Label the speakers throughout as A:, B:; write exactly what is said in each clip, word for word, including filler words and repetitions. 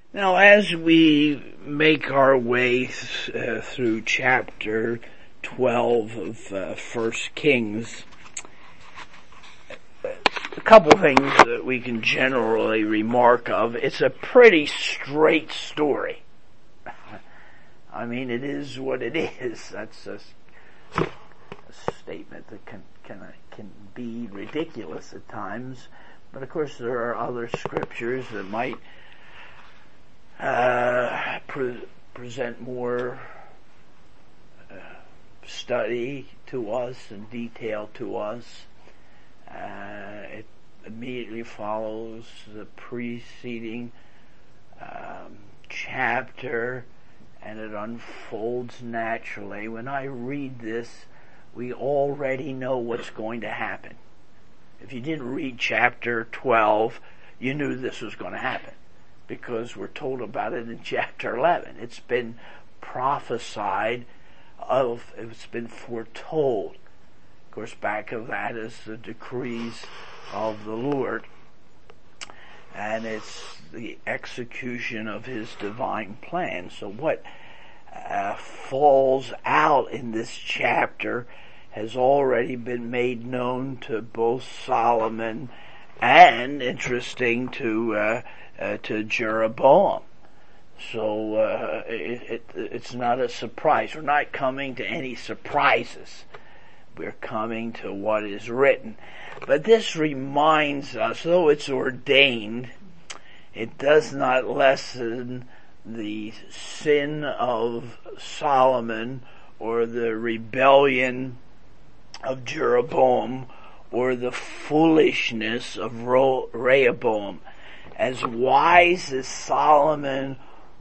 A: Now, as we make our way th- uh, through chapter twelve of uh, First Kings, a couple things that we can generally remark of. It's a pretty straight story. I mean, it is what it is. That's a, a statement that can, can can be ridiculous at times, but of course there are other scriptures that might uh, pre- present more uh, study to us and detail to us. Uh, it immediately follows the preceding um, chapter, and it unfolds naturally. When I read this, we already know what's going to happen. If you didn't read chapter twelve, you knew this was going to happen, because we're told about it in chapter eleven. It's been prophesied of, it's been foretold. Of course, back of that is the decrees of the Lord, and it's the execution of His divine plan. So what uh, falls out in this chapter has already been made known to both Solomon and, interesting, to uh, uh, to Jeroboam. So uh, it, it, it's not a surprise. We're not coming to any surprises. We're coming to what is written. But this reminds us, though it's ordained, it does not lessen the sin of Solomon or the rebellion of Jeroboam or the foolishness of Rehoboam. As wise as Solomon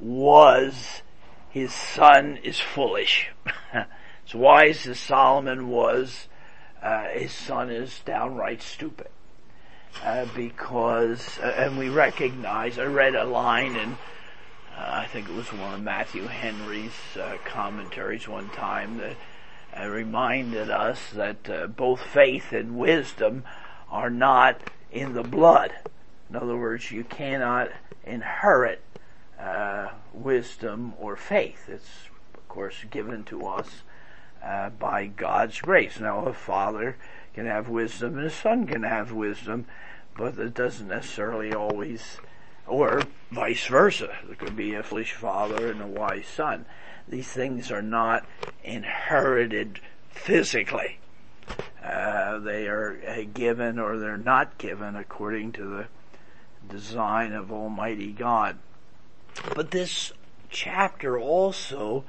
A: was, his son is foolish. As wise as Solomon was, uh, his son is downright stupid. Uh, because, uh, and we recognize, I read a line in, uh, I think it was one of Matthew Henry's uh, commentaries one time that uh, reminded us that uh, both faith and wisdom are not in the blood. In other words, you cannot inherit uh, wisdom or faith. It's, of course, given to us Uh, by God's grace. Now, a father can have wisdom and a son can have wisdom, but it doesn't necessarily always, or vice versa. There could be a foolish father and a wise son. These things are not inherited physically. Uh, they are uh, given or they're not given according to the design of Almighty God. But this chapter also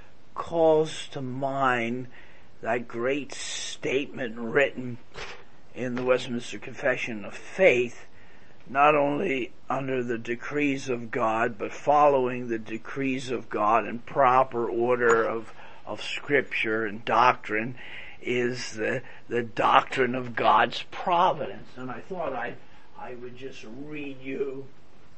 A: calls to mind that great statement written in the Westminster Confession of Faith, not only under the decrees of God, but following the decrees of God in proper order of, of Scripture and doctrine, is the, the doctrine of God's providence. And I thought I, I would just read you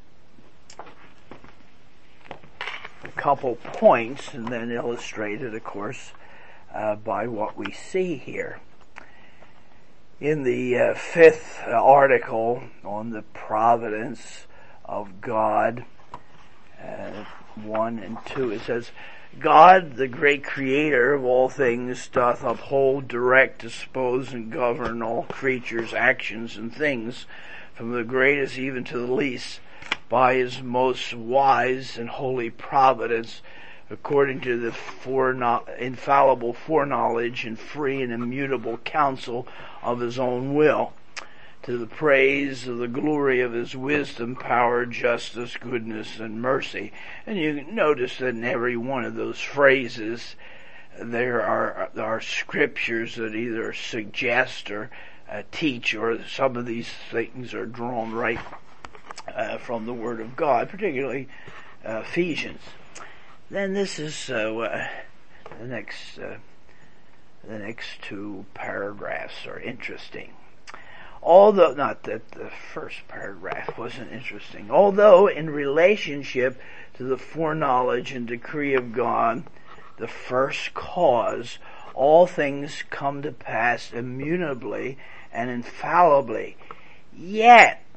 A: a couple points and then illustrate it, of course, uh, by what we see here. In the uh, fifth article on the providence of God, uh, one and two, it says, God, the great creator of all things, doth uphold, direct, dispose, and govern all creatures' actions and things, from the greatest even to the least, by His most wise and holy providence, according to the foreknow- infallible foreknowledge and free and immutable counsel of His own will, to the praise of the glory of His wisdom, power, justice, goodness, and mercy. And you notice that in every one of those phrases, there are, there are scriptures that either suggest or uh, teach, or some of these things are drawn right Uh, from the Word of God, particularly uh, Ephesians. Then this is uh, uh, the next uh, the next two paragraphs are interesting. Although, not that the first paragraph wasn't interesting. Although in relationship to the foreknowledge and decree of God, the first cause, all things come to pass immutably and infallibly, yet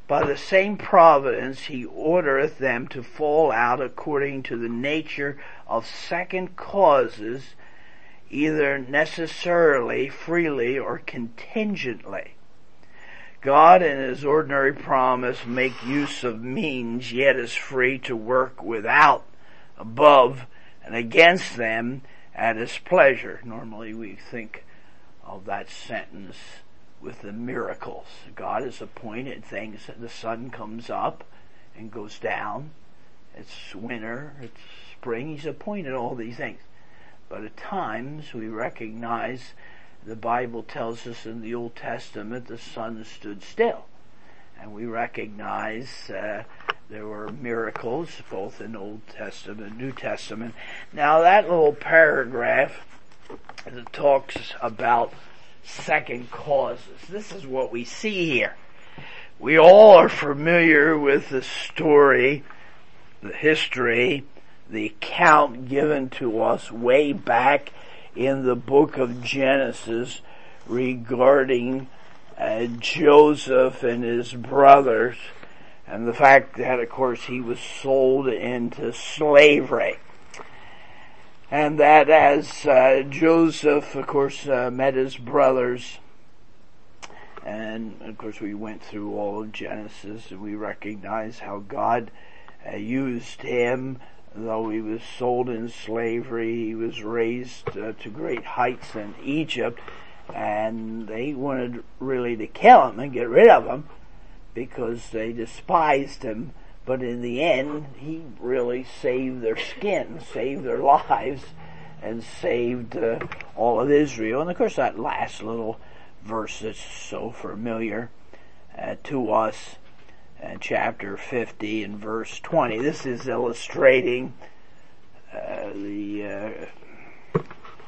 A: By the same providence he ordereth them to fall out according to the nature of second causes, either necessarily, freely, or contingently. God in his ordinary promise make use of means, yet is free to work without, above, and against them at his pleasure. Normally we think of that sentence with the miracles. God has appointed things. The sun comes up and goes down. It's winter, it's spring. He's appointed all these things. But at times we recognize the Bible tells us in the Old Testament the sun stood still. And we recognize uh, there were miracles both in Old Testament and New Testament. Now that little paragraph that talks about second causes, this is what we see here. We all are familiar with the story, the history, the account given to us way back in the book of Genesis regarding uh, Joseph and his brothers, and the fact that, of course, he was sold into slavery. And that as uh, Joseph, of course, uh, met his brothers, and of course we went through all of Genesis, and we recognize how God uh, used him. Though he was sold in slavery, he was raised uh, to great heights in Egypt, and they wanted really to kill him and get rid of him because they despised him. But in the end, he really saved their skin, saved their lives, and saved uh, all of Israel. And of course that last little verse that's so familiar uh, to us, uh, chapter fifty and verse twenty. This is illustrating uh, the, uh,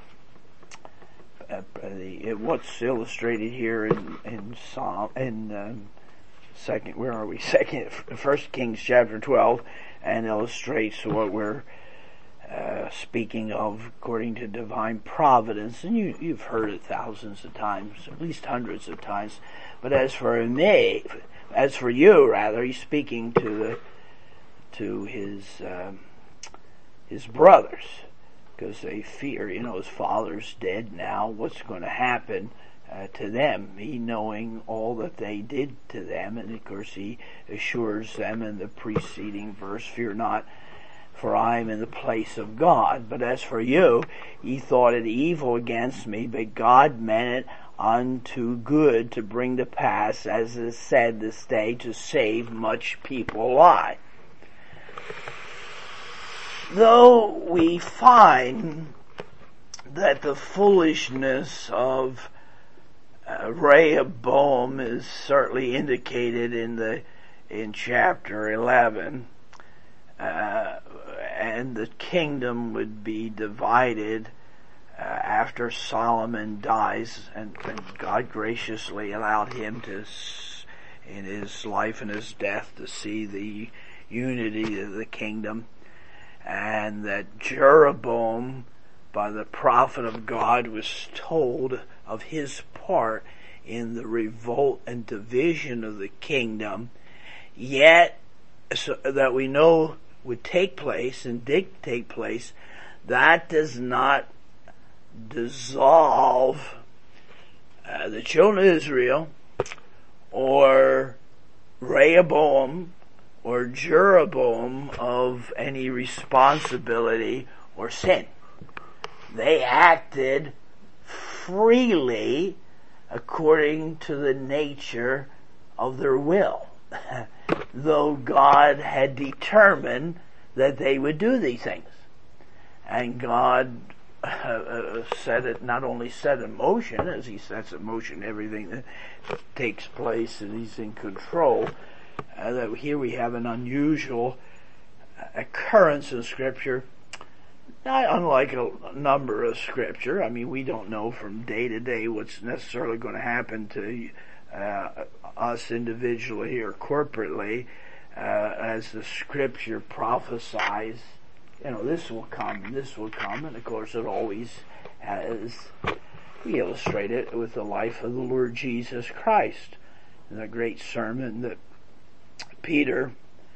A: uh, the what's illustrated here in in Psalm in. Um, Second, where are we? Second, First Kings chapter twelve, and illustrates what we're uh, speaking of according to divine providence. And you, you've heard it thousands of times, at least hundreds of times. But as for me, as for you, rather, he's speaking to the to his um, his brothers because they fear. You know, his father's dead now. What's going to happen Uh, to them, he knowing all that they did to them, and of course he assures them in the preceding verse, fear not, for I am in the place of God. But as for you, ye thought it evil against me, but God meant it unto good to bring to pass, as is said this day, to save much people alive. Though we find that the foolishness of Uh, Rehoboam is certainly indicated in the in chapter eleven, uh, and the kingdom would be divided uh, after Solomon dies, and, and God graciously allowed him to, in his life and his death, to see the unity of the kingdom, and that Jeroboam, by the prophet of God, was told of his part in the revolt and division of the kingdom, yet so that we know would take place and did take place, that does not dissolve uh, the children of Israel or Rehoboam or Jeroboam of any responsibility or sin. They acted freely according to the nature of their will, though God had determined that they would do these things. And God uh, set it, not only set in motion, as he sets in motion everything that takes place and he's in control, uh, that here we have an unusual occurrence in Scripture. Not unlike a number of Scripture. I mean, we don't know from day to day what's necessarily going to happen to uh, us individually or corporately, uh, as the Scripture prophesies. You know, this will come, and this will come, and of course it always has. We illustrate it with the life of the Lord Jesus Christ, in the great sermon that Peter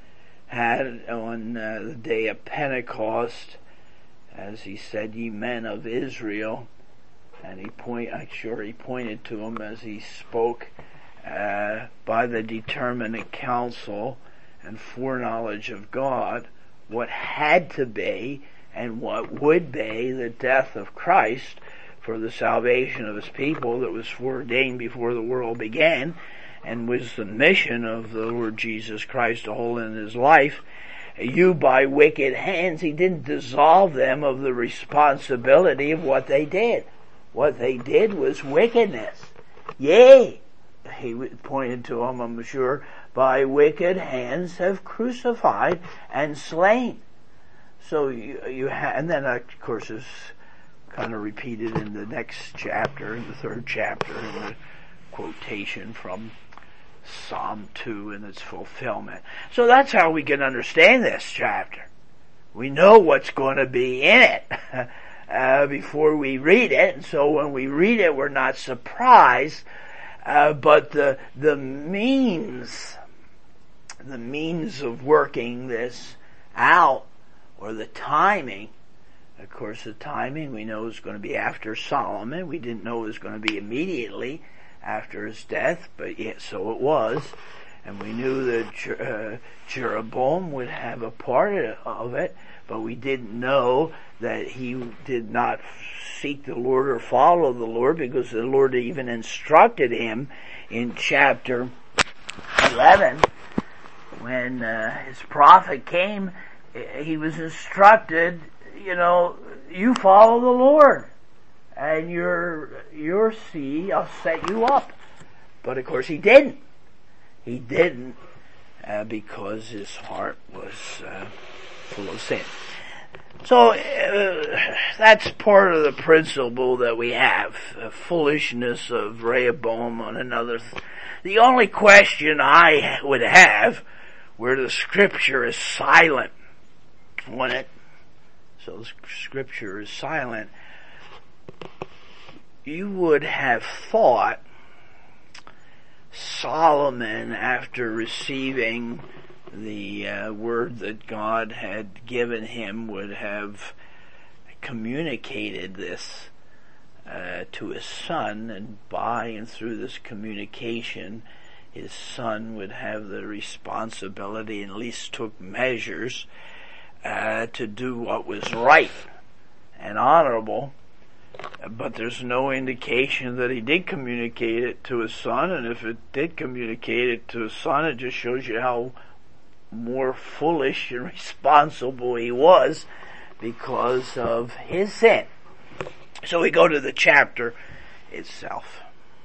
A: had on uh, the day of Pentecost, as he said, "Ye men of Israel," and he point, I'm sure he pointed to them as he spoke, uh, by the determinate counsel and foreknowledge of God, what had to be and what would be the death of Christ for the salvation of his people that was foreordained before the world began, and was the mission of the Lord Jesus Christ to hold in his life. You by wicked hands, he didn't dissolve them of the responsibility of what they did. What they did was wickedness. Yea, he pointed to them, I'm sure, by wicked hands have crucified and slain. So you, you ha- and then of course is kind of repeated in the next chapter, in the third chapter, in the quotation from Psalm two and its fulfillment. So that's how we can understand this chapter. We know what's going to be in it uh, before we read it, and so when we read it, we're not surprised. Uh, but the the means, the means of working this out, or the timing. Of course, the timing we know is going to be after Solomon. We didn't know it was going to be immediately after his death, but yet so it was. And we knew that uh, Jeroboam would have a part of it, but we didn't know that he did not seek the Lord or follow the Lord, because the Lord even instructed him in chapter eleven when uh, his prophet came. He was instructed, you know, you follow the Lord, and your your seed, I'll set you up. But of course he didn't. He didn't uh, because his heart was uh, full of sin. So uh, that's part of the principle that we have, the foolishness of Rehoboam on another. Th- the only question I would have, where the Scripture is silent on it, so the Scripture is silent, you would have thought Solomon, after receiving the uh, word that God had given him, would have communicated this uh, to his son, and by and through this communication, his son would have the responsibility, and at least took measures uh, to do what was right and honorable. But there's no indication that he did communicate it to his son, and if it did communicate it to his son, it just shows you how more foolish and responsible he was because of his sin. So we go to the chapter itself.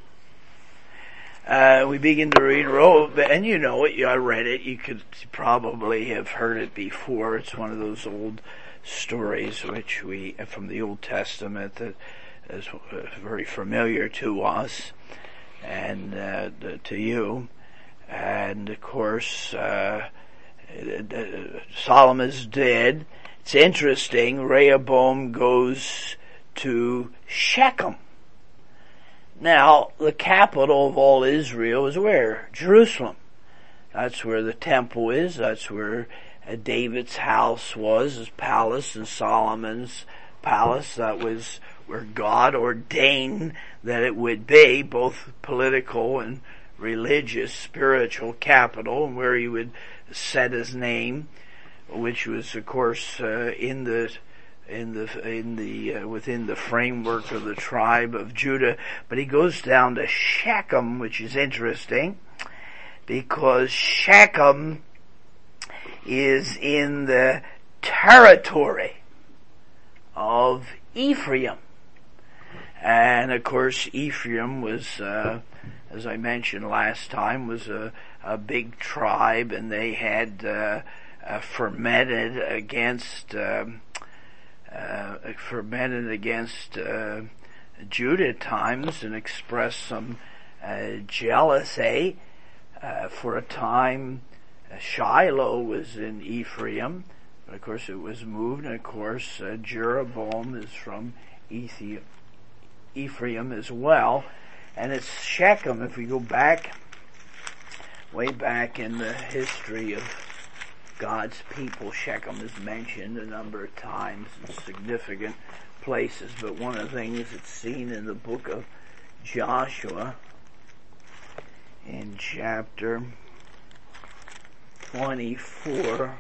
A: Uh, we begin to read, and you know it, I read it, you could probably have heard it before. It's one of those old stories which we, from the Old Testament, that is very familiar to us and uh, to you. And of course, uh, Solomon's dead. It's interesting, Rehoboam goes to Shechem. Now, the capital of all Israel is where? Jerusalem. That's where the temple is. That's where uh, David's house was, his palace, and Solomon's palace. That was where God ordained that it would be, both political and religious, spiritual capital, and where he would set his name, which was, of course, uh, in the in the in the uh, within the framework of the tribe of Judah. But he goes down to Shechem, which is interesting, because Shechem is in the territory of Ephraim. And of course, Ephraim was, uh, as I mentioned last time, was a, a big tribe, and they had uh, uh, fermented against um, uh, fermented against uh, Judah at times, and expressed some uh, jealousy. Uh, for a time, uh, Shiloh was in Ephraim, but of course it was moved, and of course uh, Jeroboam is from Ethiopia. Ephraim as well, and it's Shechem. If we go back way back in the history of God's people, Shechem is mentioned a number of times in significant places, but one of the things that's seen in the book of Joshua in chapter twenty-four,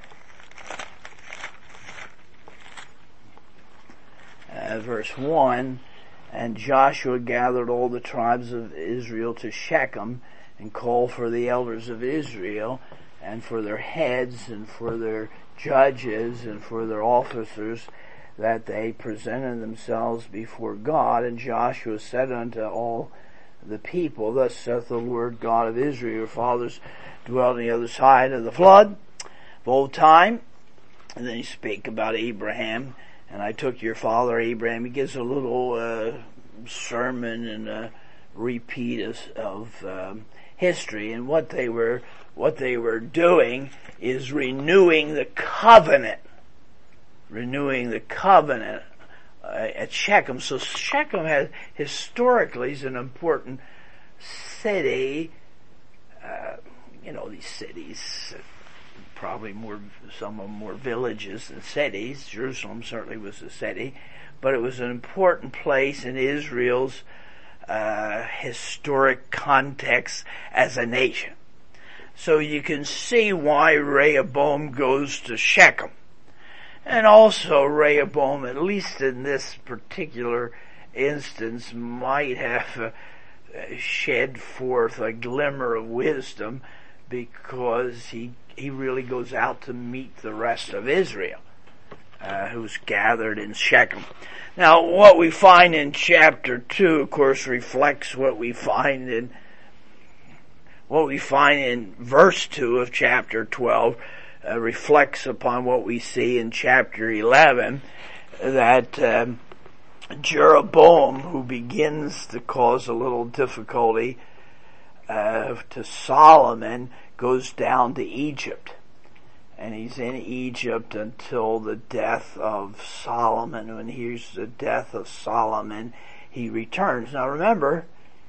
A: uh, verse one, and Joshua gathered all the tribes of Israel to Shechem and called for the elders of Israel and for their heads and for their judges and for their officers, that they presented themselves before God. And Joshua said unto all the people, Thus saith the Lord God of Israel, your fathers dwelt on the other side of the flood of old time. And then he spake about Abraham, and I took your father Abraham. He gives a little uh, sermon and a repeat of, of um, history, and what they were what they were doing is renewing the covenant, renewing the covenant uh, at Shechem. So Shechem has historically is an important city. Uh, you know, these cities, probably more, some of them more villages than cities. Jerusalem certainly was a city, but it was an important place in Israel's uh, historic context as a nation. So you can see why Rehoboam goes to Shechem. And also Rehoboam, at least in this particular instance, might have uh, shed forth a glimmer of wisdom, because he he really goes out to meet the rest of Israel, uh, who's gathered in Shechem. Now, what we find in chapter two, of course, reflects what we find in what we find in verse two of chapter twelve. Uh, reflects upon what we see in chapter eleven, that um, Jeroboam, who begins to cause a little difficulty uh, to Solomon, goes down to Egypt. And he's in Egypt until the death of Solomon. When he hears the death of Solomon, he returns. Now remember,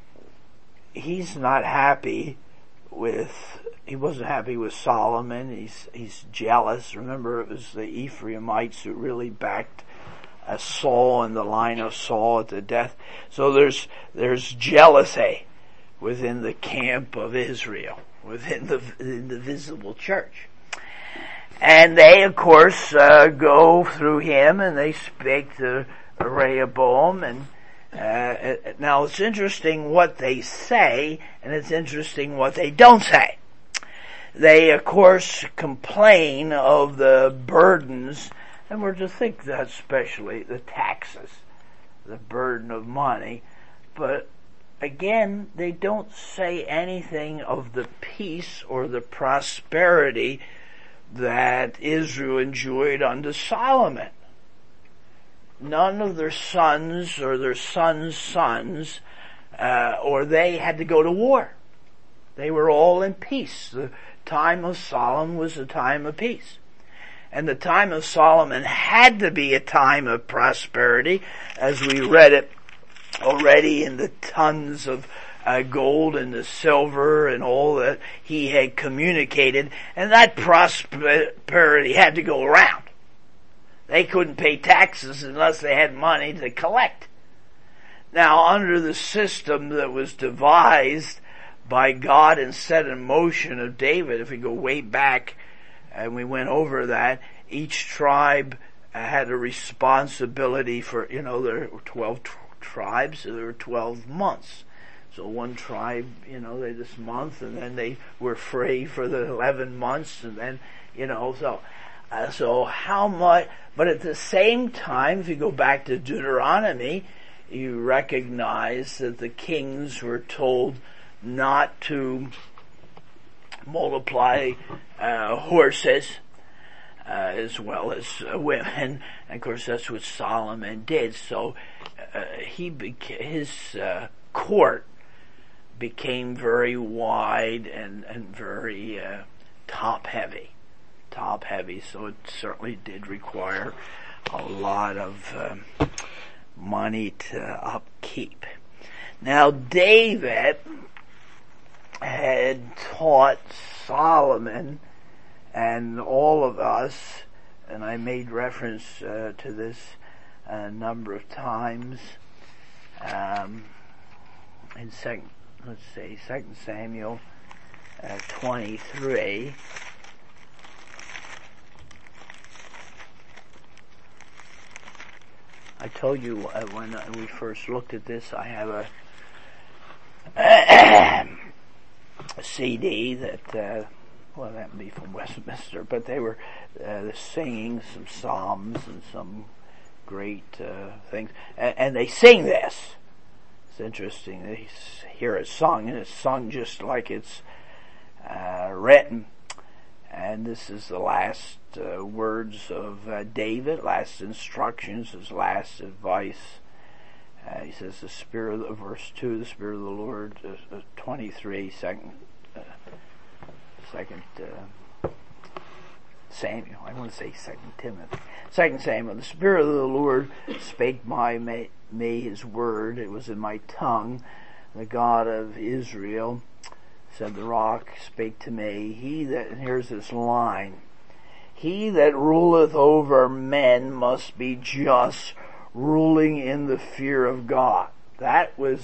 A: he's not happy with, he wasn't happy with Solomon. He's, he's jealous. Remember, it was the Ephraimites who really backed uh, Saul in the line of Saul at the death. So there's, there's jealousy within the camp of Israel, within the, in the visible church. And they, of course, uh, go through him and they speak to Rehoboam. And uh, now it's interesting what they say, and it's interesting what they don't say. They, of course, complain of the burdens, and we're to think that especially the taxes, the burden of money. But again, they don't say anything of the peace or the prosperity that Israel enjoyed under Solomon. None of their sons or their sons' sons, uh, or they had to go to war. They were all in peace. The time of Solomon was a time of peace. And the time of Solomon had to be a time of prosperity, as we read it already in the tons of uh, gold and the silver and all that he had communicated. And that prosperity had to go around. They couldn't pay taxes unless they had money to collect. Now, under the system that was devised by God and set in motion of David, if we go way back and we went over that, each tribe had a responsibility for, you know, there were twelve tr- tribes, so there were twelve months. So one tribe, you know, they this month, and then they were free for the eleven months, and then, you know, so, uh, so how much, but at the same time, if you go back to Deuteronomy, you recognize that the kings were told not to multiply uh, horses uh, as well as uh, women. And of course, that's what Solomon did. So uh, he beca- his uh, court became very wide and and very uh, top heavy, top heavy. So it certainly did require a lot of um, money to upkeep. Now David had taught Solomon and all of us, and I made reference uh, to this a number of times, um, in second, let's say, Second Samuel uh, twenty-three. I told you uh, when we first looked at this, I have a, a C D that, uh, well, that would be from Westminster, but they were uh, singing some psalms and some great uh, things, and, and they sing this. It's interesting. They hear it sung, and it's sung just like it's uh, written. And this is the last uh, words of uh, David, last instructions, his last advice. Uh, he says, the Spirit of, verse two, the Spirit of the Lord, uh, uh, twenty-three, second, uh, second uh, Samuel. I want to say Second Timothy. Second Samuel, the Spirit of the Lord spake by me, me his word. It was in my tongue. The God of Israel, said the rock, spake to me. He that, and here's this line, he that ruleth over men must be just, ruling in the fear of God. That was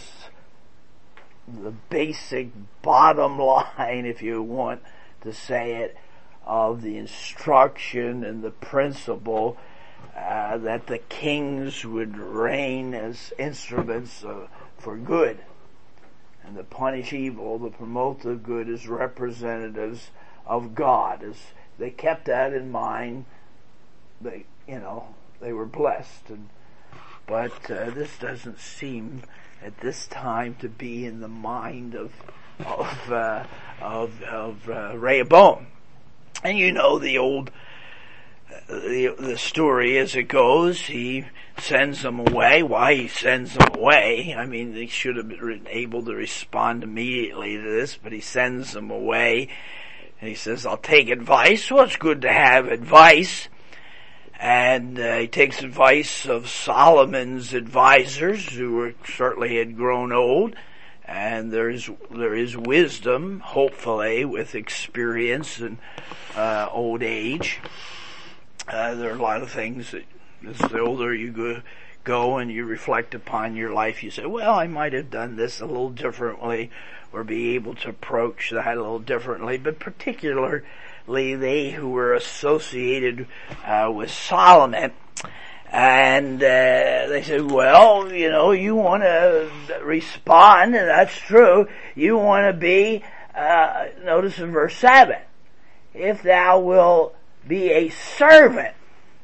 A: the basic bottom line, if you want to say it, of the instruction and the principle uh, that the kings would reign as instruments uh, for good, and to punish evil, to promote the good as representatives of God. As they kept that in mind, they, you know, they were blessed. And, but uh, this doesn't seem at this time to be in the mind of of uh, of, of uh, Rehoboam. And you know the old the, the story as it goes. He sends them away. Why he sends them away? I mean, they should have been able to respond immediately to this, but he sends them away. And he says, I'll take advice. Well, it's good to have advice. And uh, he takes advice of Solomon's advisors, who were, certainly had grown old. And there is there is wisdom, hopefully, with experience and uh, old age. Uh, there are a lot of things that, as the older you go, go and you reflect upon your life, you say, well, I might have done this a little differently, or be able to approach that a little differently. But particularly they who were associated uh, with Solomon, and uh, they said, well, you know, you want to respond, and that's true. You want to be, uh, notice in verse seven, if thou wilt be a servant,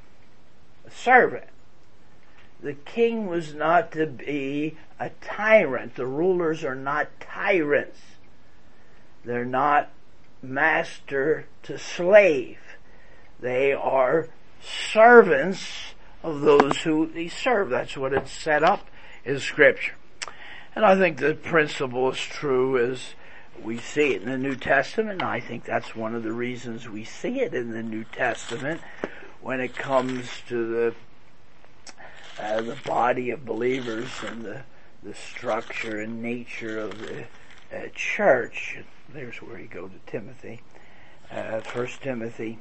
A: a servant. The king was not to be a tyrant. The rulers are not tyrants. They're not master to slave. They are servants of those who they serve. That's what it's set up in Scripture. And I think the principle is true as we see it in the New Testament. And I think that's one of the reasons we see it in the New Testament when it comes to the uh, the body of believers and the, the structure and nature of the uh, church. There's where you go to Timothy. Uh, First Timothy,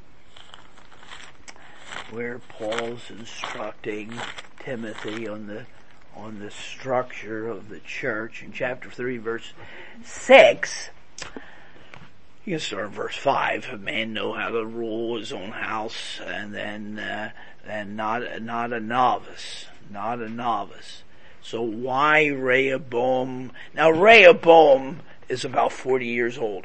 A: where Paul's instructing Timothy on the on the structure of the church. In chapter three, verse six, you can start in verse five. A man know how to rule his own house, and then uh, and not not a novice, not a novice. So why Rehoboam? Now Rehoboam is about forty years old.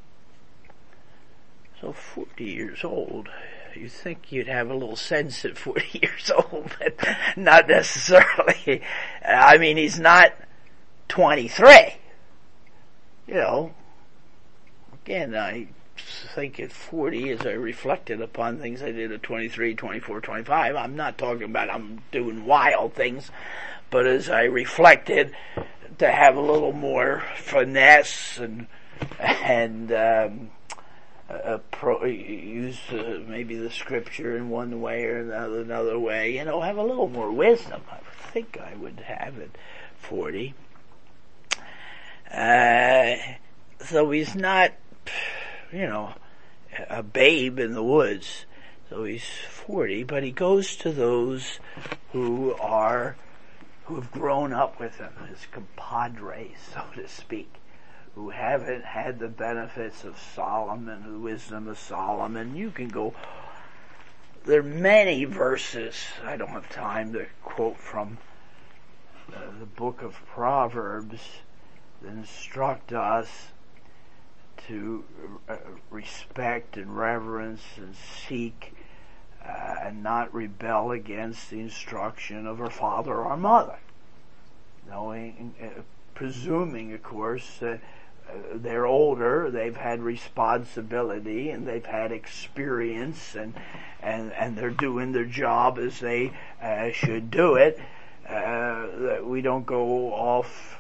A: So forty years old. You think you'd have a little sense at forty years old, but not necessarily. I mean, he's not twenty-three. You know, again, I think at forty, as I reflected upon things I did at twenty-three, twenty-four, twenty-five, I'm not talking about I'm doing wild things, but as I reflected, to have a little more finesse and, and, um, Uh, pro, use uh, maybe the Scripture in one way or another, another way, you know, have a little more wisdom. I think I would have at forty. Uh, so he's not, you know, a babe in the woods. So he's forty, but he goes to those who are, who have grown up with him, his compadres, so to speak, who haven't had the benefits of Solomon, the wisdom of Solomon. You can go, there are many verses, I don't have time to quote from uh, the book of Proverbs, that instruct us to uh, respect and reverence and seek uh, and not rebel against the instruction of our father or our mother. Knowing, uh, presuming, of course, that uh, they're older, they've had responsibility, and they've had experience, and and, and they're doing their job as they uh, should do it. Uh, that we don't go off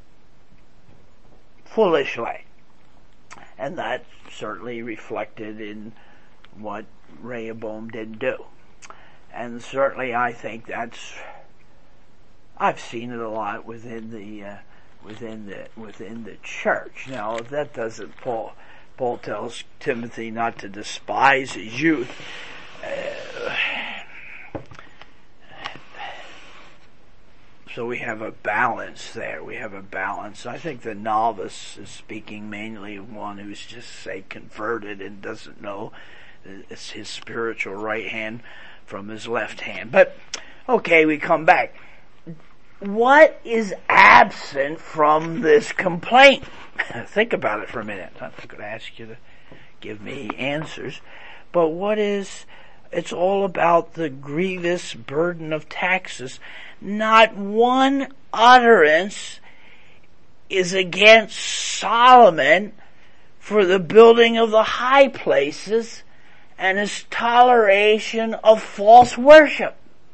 A: foolishly. And that certainly reflected in what Rehoboam didn't do. And certainly I think that's, I've seen it a lot within the, uh, within the, within the church. Now, if that doesn't, Paul, Paul tells Timothy not to despise his youth. Uh, So we have a balance there. We have a balance. I think the novice is speaking mainly of one who's just, say, converted and doesn't know it's his spiritual right hand from his left hand. But, okay, we come back. What is absent from this complaint? Think about it for a minute. I'm not going to ask you to give me answers. But what is... It's all about the grievous burden of taxes. Not one utterance is against Solomon for the building of the high places and his toleration of false worship.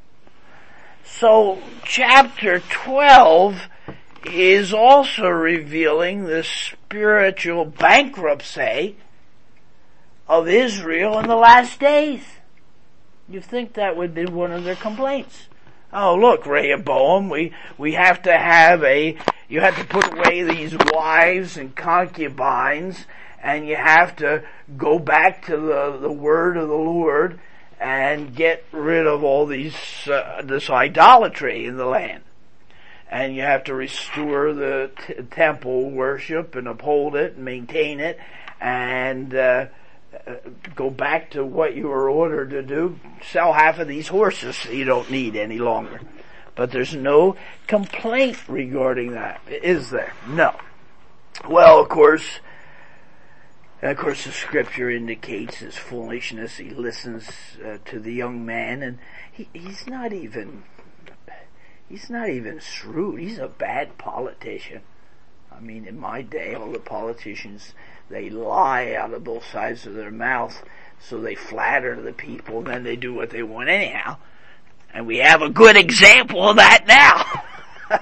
A: So chapter twelve is also revealing the spiritual bankruptcy of Israel in the last days. You think that would be one of their complaints. Oh, look, Rehoboam, we, we have to have a, you have to put away these wives and concubines, and you have to go back to the, the word of the Lord and get rid of all these, uh, this idolatry in the land. And you have to restore the t- temple worship and uphold it and maintain it and, uh, Uh, go back to what you were ordered to do, sell half of these horses that you don't need any longer. But there's no complaint regarding that, is there? No. Well, of course, of course the scripture indicates his foolishness. He listens uh, to the young man, and he, he's not even, he's not even shrewd. He's a bad politician. I mean, in my day, all the politicians, they lie out of both sides of their mouth, so they flatter the people, then they do what they want anyhow. And we have a good example of that now.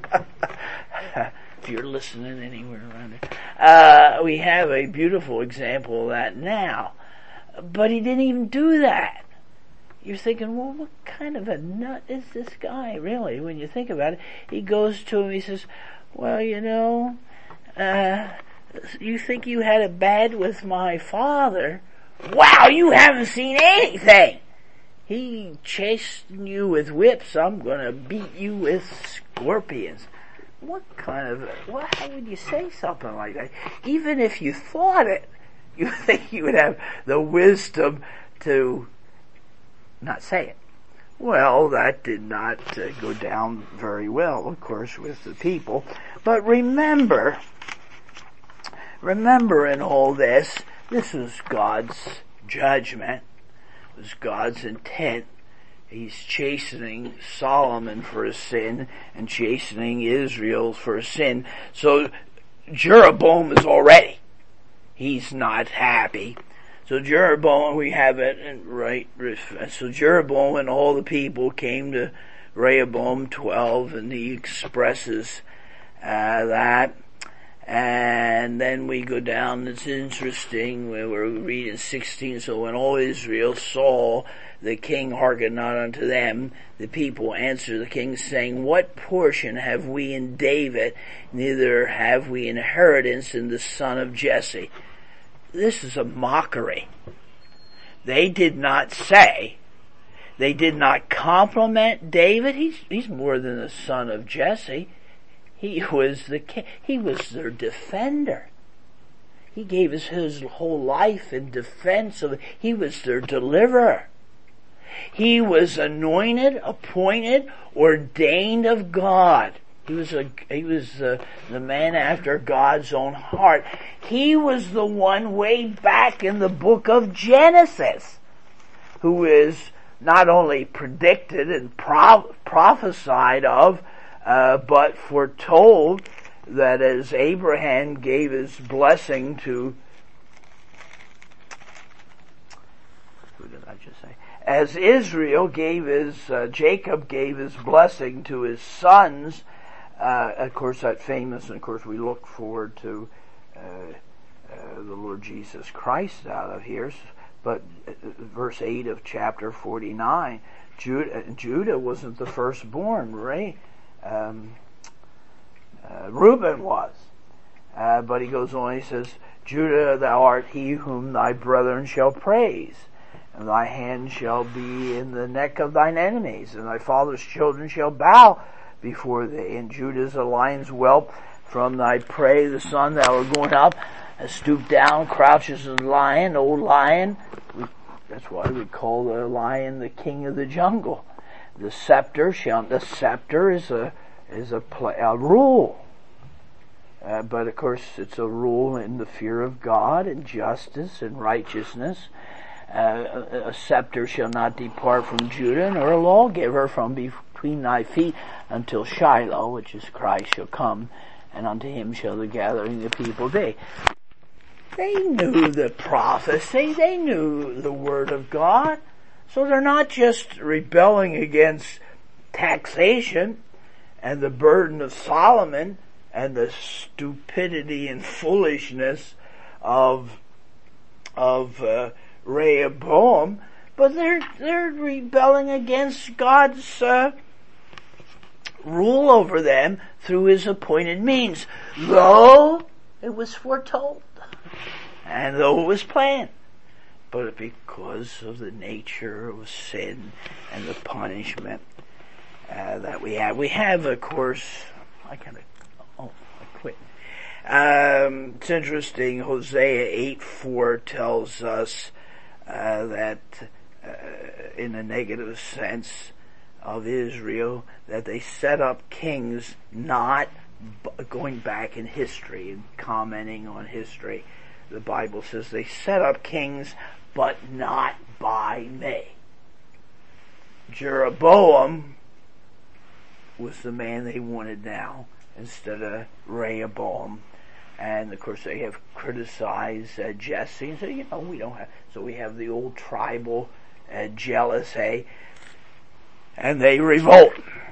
A: If you're listening anywhere around here. Uh, we have a beautiful example of that now. But he didn't even do that. You're thinking, well, what kind of a nut is this guy, really, when you think about it? He goes to him, he says, well, you know, uh, you think you had it bad with my father? Wow, you haven't seen anything. He chased you with whips. I'm gonna beat you with scorpions. What kind of, what, how would you say something like that? Even if you thought it, you think you would have the wisdom to not say it. Well, that did not uh, go down very well, of course, with the people. But remember, remember in all this, this was God's judgment. It was God's intent. He's chastening Solomon for his sin and chastening Israel for his sin. So Jeroboam is already, he's not happy. So Jeroboam, we have it right, so Jeroboam and all the people came to Rehoboam twelve, and he expresses uh, that. And then we go down, it's interesting, when we're reading sixteen, so when all Israel saw the king hearkened not unto them, the people answered the king, saying, what portion have we in David? Neither have we inheritance in the son of Jesse. This is a mockery. They did not say, they did not compliment David. He's, he's more than the son of Jesse. He was the king. He was their defender. He gave us his whole life in defense of, he was their deliverer. He was anointed, appointed, ordained of God. He was a, he was the, the man after God's own heart. He was the one way back in the book of Genesis, who is not only predicted and pro- prophesied of, Uh, but foretold that as Abraham gave his blessing to, who did I just say? As Israel gave his, uh, Jacob gave his blessing to his sons, uh, of course that famous, and of course we look forward to, uh, uh, the Lord Jesus Christ out of here, but uh, verse eight of chapter forty-nine, Judah, Judah wasn't the firstborn, right? Um, uh, Reuben was. Uh, but he goes on, he says, Judah, thou art he whom thy brethren shall praise, and thy hand shall be in the neck of thine enemies, and thy father's children shall bow before thee. And Judah's a lion's whelp from thy prey, the son that were going up, has stooped down, crouches as a lion, old lion. We, that's why we call the lion the king of the jungle. The scepter shall, the scepter is a, is a, play, a rule. Uh, but of course it's a rule in the fear of God and justice and righteousness. Uh, a, a scepter shall not depart from Judah, nor a lawgiver from between thy feet until Shiloh, which is Christ, shall come, and unto him shall the gathering of the people be. They knew the prophecy, they knew the word of God. So they're not just rebelling against taxation and the burden of Solomon and the stupidity and foolishness of of uh, Rehoboam, but they're they're rebelling against God's uh, rule over them through his appointed means, though it was foretold and though it was planned. But because of the nature of sin and the punishment uh, that we have. We have, of course, I kind of, oh, I quit. Um, it's interesting, Hosea eight four tells us uh, that uh, in a negative sense of Israel, that they set up kings not b- going back in history and commenting on history. The Bible says they set up kings, but not by me. Jeroboam was the man they wanted now instead of Rehoboam. And of course they have criticized uh, Jesse and said, you know, we don't have, so we have the old tribal uh, jealousy, and they revolt.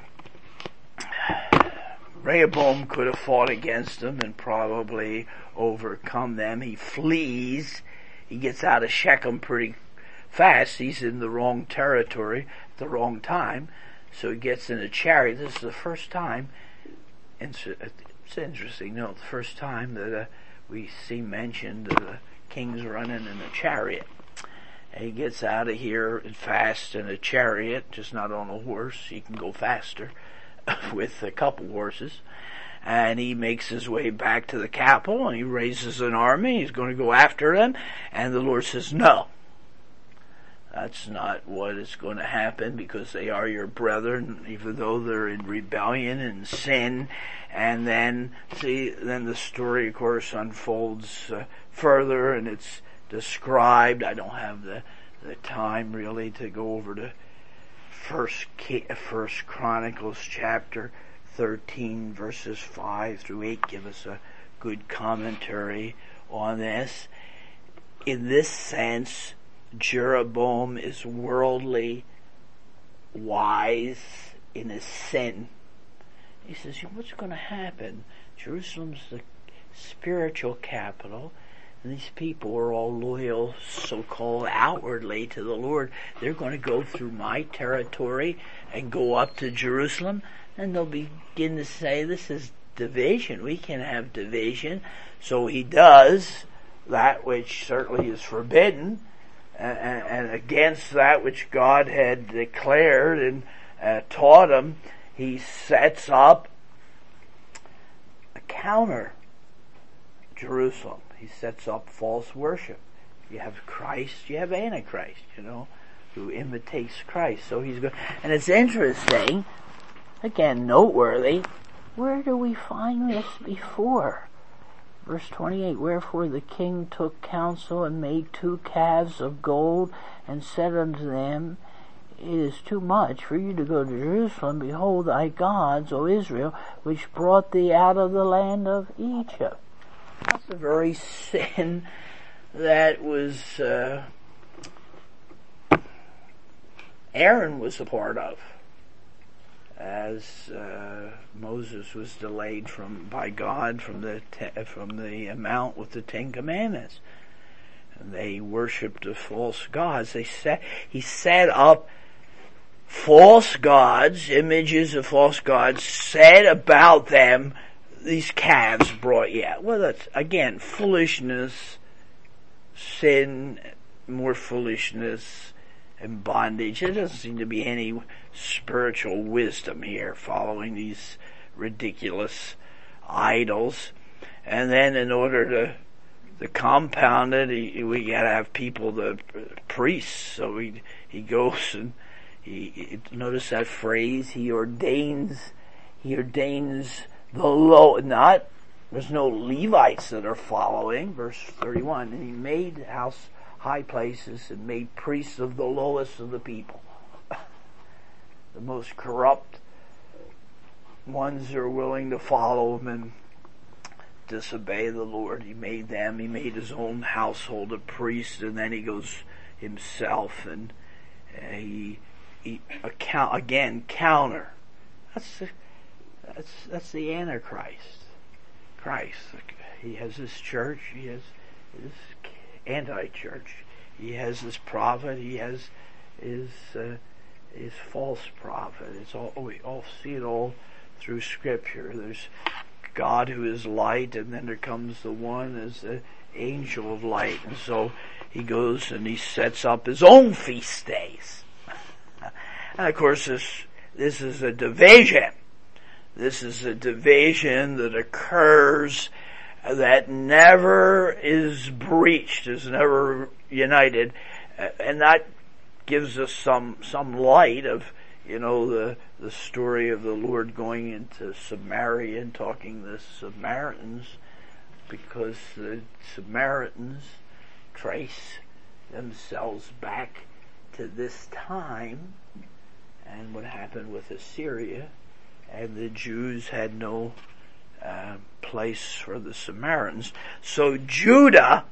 A: Rehoboam could have fought against them and probably overcome them. He flees. He gets out of Shechem pretty fast. He's in the wrong territory at the wrong time. So he gets in a chariot. This is the first time, it's, it's interesting, no, the first time that uh, we see mentioned uh, the king's running in a chariot. And he gets out of here fast in a chariot, just not on a horse. He can go faster with a couple horses. And he makes his way back to the capital, and he raises an army. He's going to go after them. And the Lord says, no. That's not what is going to happen, because they are your brethren, even though they're in rebellion and sin. And then, see, then the story, of course, unfolds uh, further, and it's described. I don't have the, the time really to go over to First, First Chronicles chapter thirteen, verses five through eight. Give us a good commentary on this. In this sense, Jeroboam is worldly wise in his sin. He says, what's going to happen? Jerusalem's the spiritual capital. And these people are all loyal, so-called outwardly, to the Lord. They're going to go through my territory and go up to Jerusalem, and they'll begin to say, this is division. We can have division. So he does that which certainly is forbidden, and, and against that which God had declared and uh, taught him. He sets up a counter Jerusalem. He sets up false worship. You have Christ, you have Antichrist, you know, who imitates Christ. So he's good. And it's interesting, again, noteworthy, where do we find this before? Verse twenty-eight, wherefore the king took counsel and made two calves of gold and said unto them, it is too much for you to go to Jerusalem. Behold thy gods, O Israel, which brought thee out of the land of Egypt. That's the very sin that was uh, Aaron was a part of, as uh, Moses was delayed from by God from the te- from the mount with the Ten Commandments, and they worshipped the false gods. They set he set up false gods, images of false gods, said about them, these calves brought you out. Well, that's, again, foolishness, sin, more foolishness, and bondage. There doesn't seem to be any spiritual wisdom here following these ridiculous idols. And then in order to, to compound it, he, we gotta have people, the priests. So he, he goes and he, notice that phrase, he ordains, he ordains the low, not, there's no Levites that are following, verse thirty-one, and he made house high places and made priests of the lowest of the people. The most corrupt ones are willing to follow him and disobey the Lord. He made them, he made his own household a priest, and then he goes himself and uh, he, he account, again, counter. That's the, That's that's the Antichrist. Christ. He has his church. He has his anti-church. He has his prophet. He has his uh, his false prophet. It's all we all see it all through Scripture. There's God who is light, and then there comes the one as the angel of light. And so he goes and he sets up his own feast days. And of course, this this is a division. This is a division that occurs that never is breached, is never united, and that gives us some some light of, you know, the the story of the Lord going into Samaria and talking to the Samaritans, because the Samaritans trace themselves back to this time and what happened with Assyria. And the Jews had no uh, place for the Samaritans. So Judah,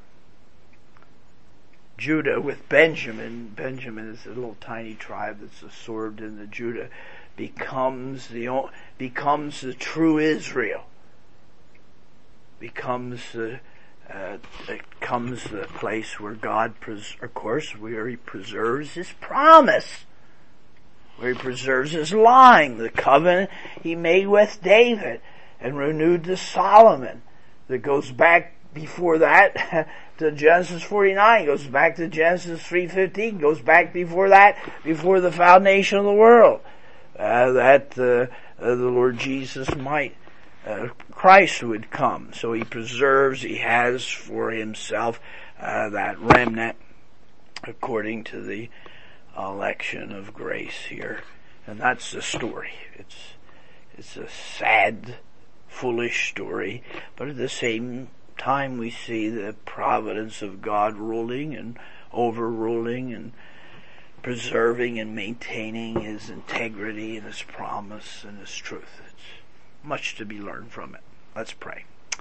A: Judah with Benjamin, Benjamin is a little tiny tribe that's absorbed into Judah, becomes the becomes the true Israel. Becomes the uh, becomes the place where God, pres- of course, where He preserves His promise. Where he preserves his line, the covenant he made with David and renewed to Solomon. That goes back before that to Genesis forty-nine, goes back to Genesis three fifteen, goes back before that, before the foundation of the world. Uh, that uh, uh, the Lord Jesus might, uh, Christ would come. So he preserves, he has for himself uh, that remnant according to the election of grace here. And that's the story. It's it's a sad, foolish story, but at the same time we see the providence of God ruling and overruling and preserving and maintaining His integrity and His promise and His truth. It's much to be learned from it. Let's pray.